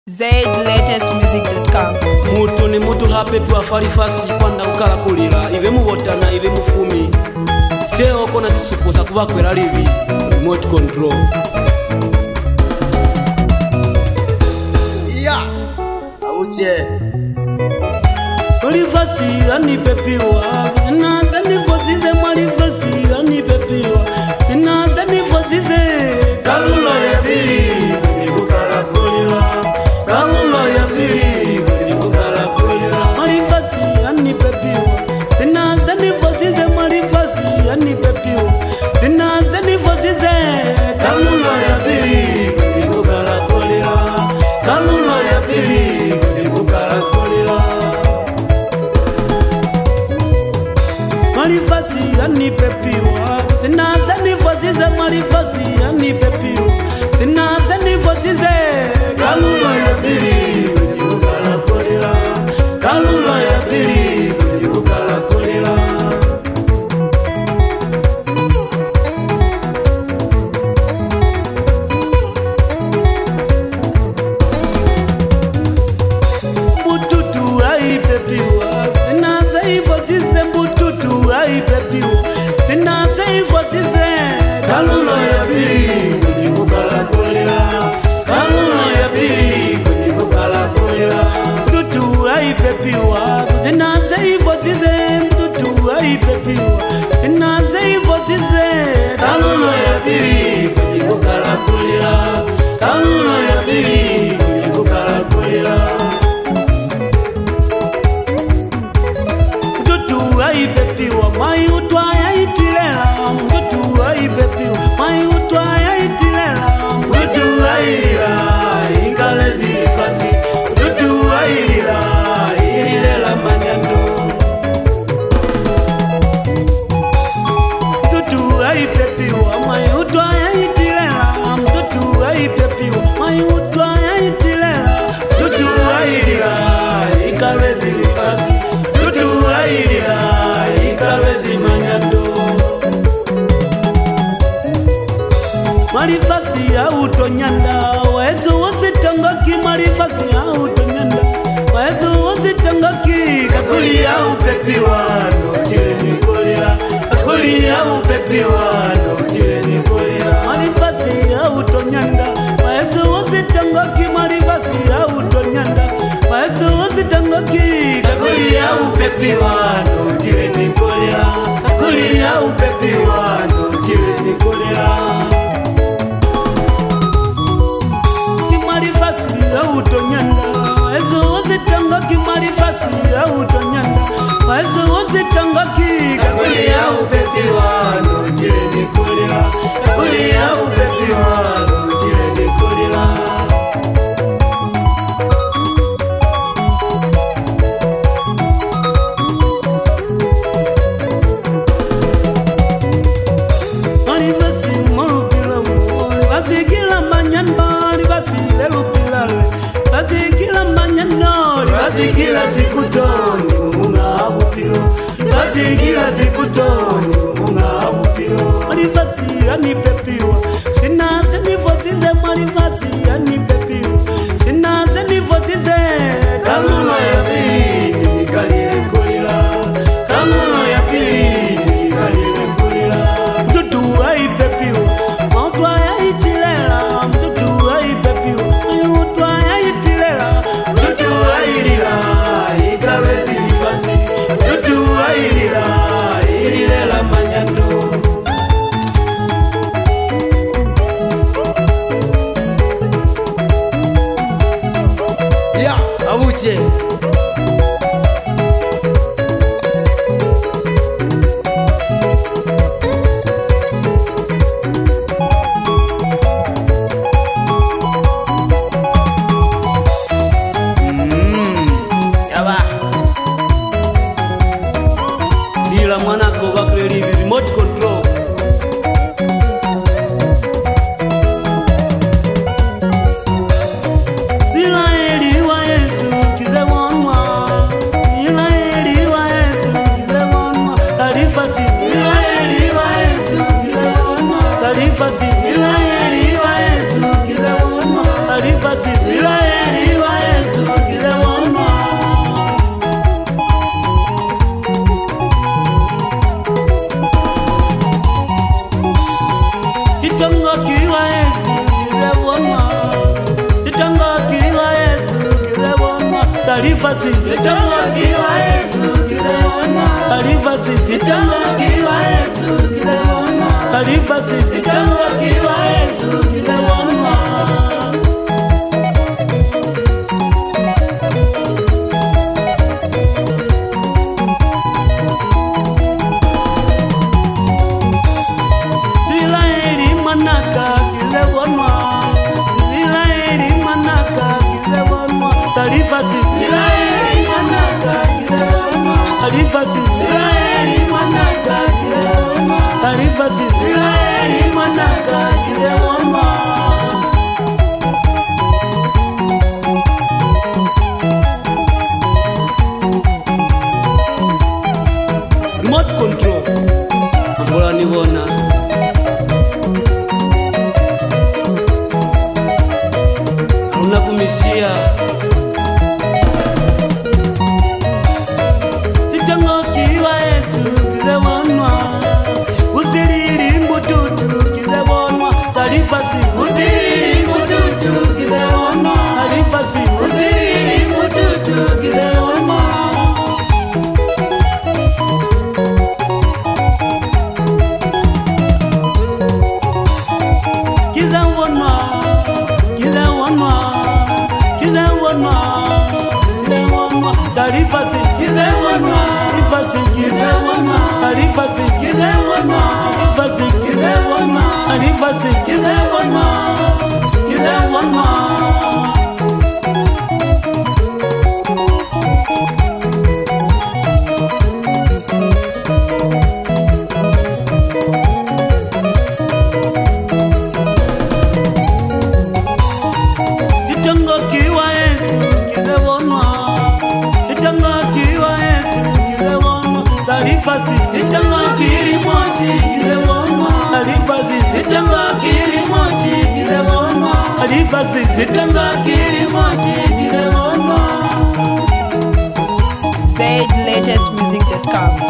zlatestmusic.com. Mutu ni mutu hape pwa farifasi kwanda ukala kulira ive muhotana ive mufumi seo kona zisuposa kubakwera livi remote control ya auche farifasi anipepiwa sinaza nifozize marifasi anipepiwa sinaza nifozize kalulo ya bili kukala kulira kalulo ya bili kukala kulira marifasi anipepiwa sinaza nifozize marifasi anipepiwa sinaza nifozize kalulo ya bili kukala kulira kalulo ya bili kukala kulira marifasi anipepiwa sinaza nifozize marifasi anipepiwa sinaza nifozize kalulo ya bili kukala kulira kalulo ya bili kukala kulira bututu aipepiwa sinaza ifozize bututu aipepiwa sinaza ifozize kalulo ya bili kukala kulira kalulo ya bili kukala kulira bututu aipepiwa sinaza ifozize bututu aipepiwa sinaza ifozize kalulo ya bili kukala kulira kalulo ya bili kukala kulira mtoto aipepiwa mayutwa yaitilela mtoto aipepiwa mayutwa yaitilela mtoto ailila ikale zilifasi mtoto ailila ililela manyando mtoto aipepiwa mayutwa yaitilela mtoto aipepiwa mayutwa yaitilela mtoto ailila ikale zilifasi mtoto ailila ikale zimanyando marifasi ya utonyanda waezu usitangaki marifasi ya utonyanda waezu usitangaki kakuli ya upepiwa notile nikolira kakuli ya upepiwa notile nikolira marifasi ya utonyanda waezu usitangaki marifasi ya utonyanda waezu usitangaki kakuli ya upepiwa notile nikolira kakuli ya upepiwa notile nikolira kimarifasi ya utonyanda waezu usitanga kimarifasi ya utonyanda waezu usitanga ki kakuli ya upepiwa notile nikolira kakuli ya upepiwa notile nikolira marifasi marupila mwole vasikila manyandali vasile lupilale vasikila manyandali vasikila sikutoni munga abupilo vasikila sikutoni munga abupilo marifasi anipepiwa sinaze nifosize marifasi anipepiwa sinaze nifosize kalulo ya bili nikalile kulila kalulo ya bili nikalile kulila mtutu aipepiwa mautwa yaitilela mtutu aipepiwa mayutwa yaitilela mtutu ailila ikawe zilifasi mtutu ailila ililela manyando ya auche yaba dila mwanako bakrelivi remote control Zila eli wa Yesu kizewa taarifa zisitangakiwa Yesu kilewona, taarifa zisitangakiwa Yesu kilewona, taarifa zisitangakiwa Yesu kilewona. Silaeli manaka kilewona, Silaeli manaka kilewona, taarifa Silaeli manaka kilewona, taarifa Silaeli manaka kilewona, taarifa Silaeli manaka kilewona. Remote control ambola nibona aluna kumisia sitangakiwa Yesu kilewonwa, usilili mbututu kilewonwa, taarifa usilili mbututu kilewonwa, taarifa usilili mbututu kilewonwa. Taarifa zikizewona, taarifa zikizewona, taarifa zikizewona, taarifa zikizewona, taarifa zikizewona, kizewona. Sitangakiwa Yesu kilewona, sitangakiwa Yesu kilewona, taarifa zisitangakiwa moti kilewona, taarifa zisitangakiwa moti kilewona, taarifa zisitangakiwa moti kilewona. ZLatestmusic.com